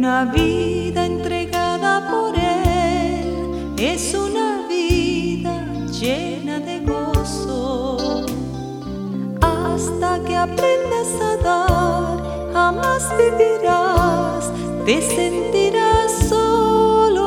Una vida entregada por Él es una vida llena de gozo. Hasta que aprendas a dar, jamás vivirás, te sentirás solo.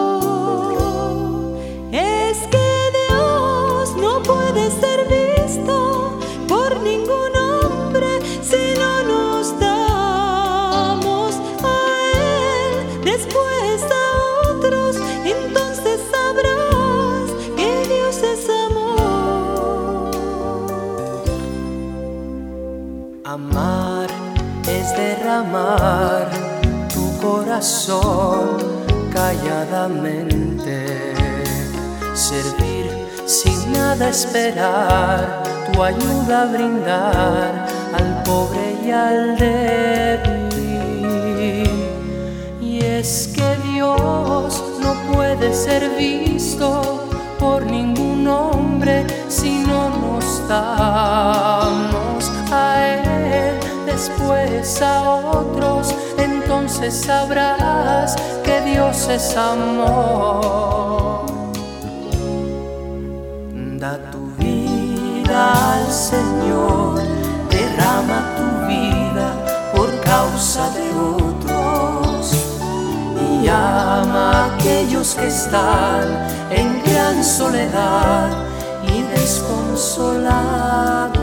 Es que Dios no puede ser visto por ningún hombre si no nos damos a Él, después a otros, entonces sabrás que Dios es amor. Amar es derramar tu corazón calladamente, servir sin nada esperar, tu ayuda brindar al pobre y al débil. Y es que Dios no puede ser visto por ningún hombre si no nos damos a Él, después a otros, entonces sabrás que Dios es amor. Da tu vida al Señor, derrama tu vida por causa de otros, y ama a aquellos que están en gran soledad y desconsolados.